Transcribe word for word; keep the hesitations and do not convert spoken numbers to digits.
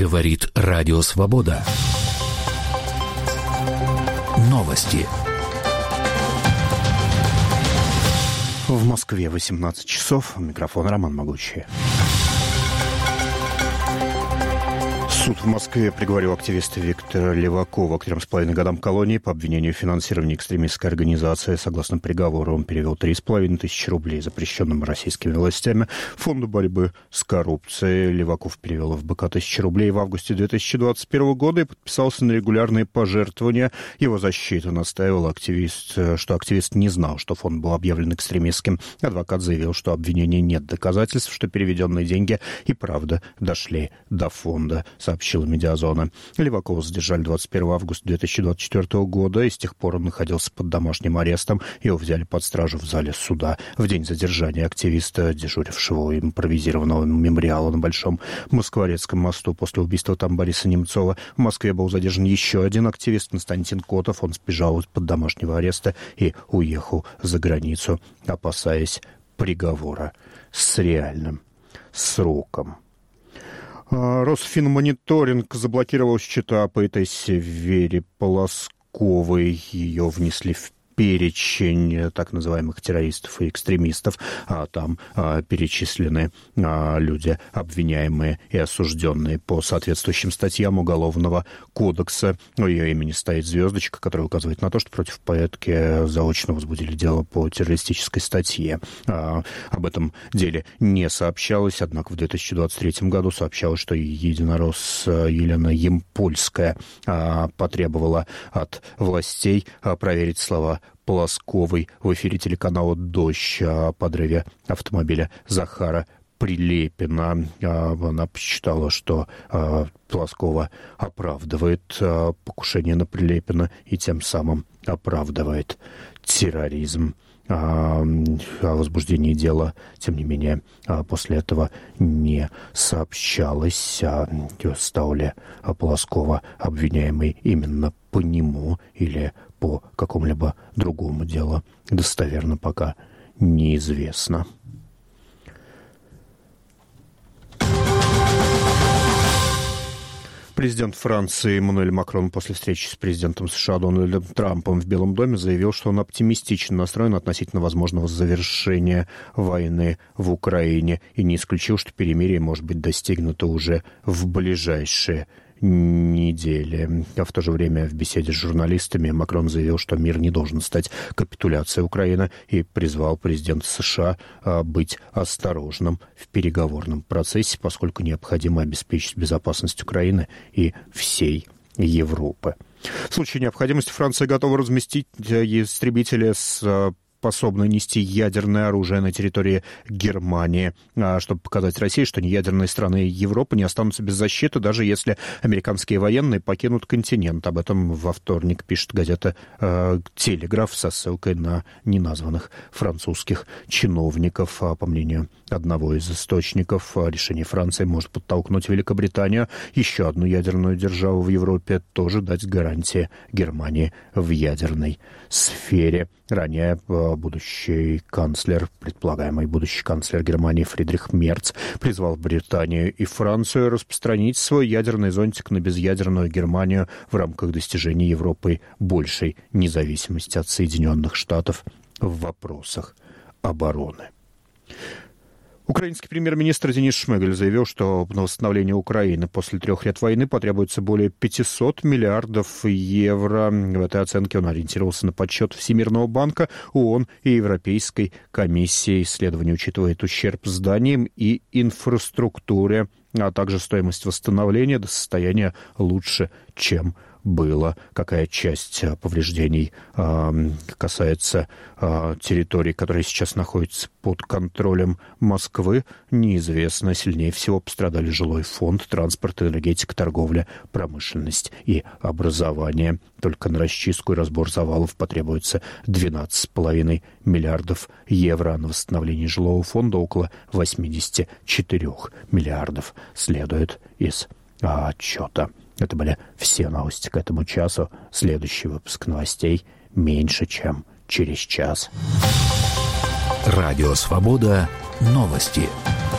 Говорит Радио Свобода. Новости. В Москве восемнадцать часов. Микрофон Роман Могучий. Суд в Москве приговорил активиста Виктора Левакова к трем с половиной годам колонии по обвинению в финансировании экстремистской организации. Согласно приговору, он перевел три с половиной тысячи рублей, запрещенным российскими властями, фонду борьбы с коррупцией. Леваков перевел в БК тысячу рублей в августе две тысячи двадцать первого года и подписался на регулярные пожертвования. Его защита настаивала, активист, что активист не знал, что фонд был объявлен экстремистским. Адвокат заявил, что обвинения нет доказательств, что переведенные деньги и правда дошли до фонда, сообщила Медиазона. Левакова задержали двадцать первого августа две тысячи двадцать четвёртого года, и с тех пор он находился под домашним арестом. Его взяли под стражу в зале суда. В день задержания активиста, дежурившего у импровизированного мемориала на Большом Москворецком мосту после убийства там Бориса Немцова, в Москве был задержан еще один активист, Константин Котов. Он сбежал из-под домашнего ареста и уехал за границу, опасаясь приговора с реальным сроком. Росфинмониторинг заблокировал счета поэтессе Вере Полосковой. Ее внесли в перечень так называемых террористов и экстремистов. А там а, перечислены а, люди, обвиняемые и осужденные по соответствующим статьям Уголовного кодекса. У ее имени стоит звездочка, которая указывает на то, что против поэтки заочно возбудили дело по террористической статье. А, об этом деле не сообщалось, однако в две тысячи двадцать третьем году сообщалось, что единорос Елена Ямпольская а, потребовала от властей а, проверить слова Полосковой в эфире телеканала «Дождь» о подрыве автомобиля Захара Прилепина. Она посчитала, что Полоскова оправдывает покушение на Прилепина и тем самым оправдывает терроризм. О возбуждении дела, тем не менее, после этого не сообщалось. Стала ли Полоскова обвиняемой именно по нему или по какому-либо другому делу, достоверно пока неизвестно. Президент Франции Эммануэль Макрон после встречи с президентом США Дональдом Трампом в Белом доме заявил, что он оптимистично настроен относительно возможного завершения войны в Украине и не исключил, что перемирие может быть достигнуто уже в ближайшие недели. А в то же время в беседе с журналистами Макрон заявил, что мир не должен стать капитуляцией Украины, и призвал президента США быть осторожным в переговорном процессе, поскольку необходимо обеспечить безопасность Украины и всей Европы. В случае необходимости Франция готова разместить истребители с способны нести ядерное оружие на территории Германии, чтобы показать России, что неядерные страны Европы не останутся без защиты, даже если американские военные покинут континент. Об этом во вторник пишет газета «Телеграф» со ссылкой на неназванных французских чиновников. По мнению одного из источников, решение Франции может подтолкнуть Великобританию, еще одну ядерную державу в Европе, тоже дать гарантии Германии в ядерной сфере. Ранее будущий канцлер, предполагаемый будущий канцлер Германии Фридрих Мерц призвал Британию и Францию распространить свой ядерный зонтик на безъядерную Германию в рамках достижения Европой большей независимости от Соединенных Штатов в вопросах обороны. Украинский премьер-министр Денис Шмыгаль заявил, что на восстановление Украины после трех лет войны потребуется более пятьсот миллиардов евро. В этой оценке он ориентировался на подсчет Всемирного банка, ООН и Европейской комиссии. Исследование учитывает ущерб зданиям и инфраструктуре, а также стоимость восстановления до состояния лучше, чем было. Какая часть повреждений э, касается э, территорий, которые сейчас находятся под контролем Москвы, неизвестно. Сильнее всего пострадали жилой фонд, транспорт, энергетика, торговля, промышленность и образование. Только на расчистку и разбор завалов потребуется двенадцать с половиной миллиардов евро, а на восстановление жилого фонда около восемьдесят четыре миллиардов, следует из а, отчета. Это были все новости к этому часу. Следующий выпуск новостей меньше, чем через час. Радио «Свобода». Новости.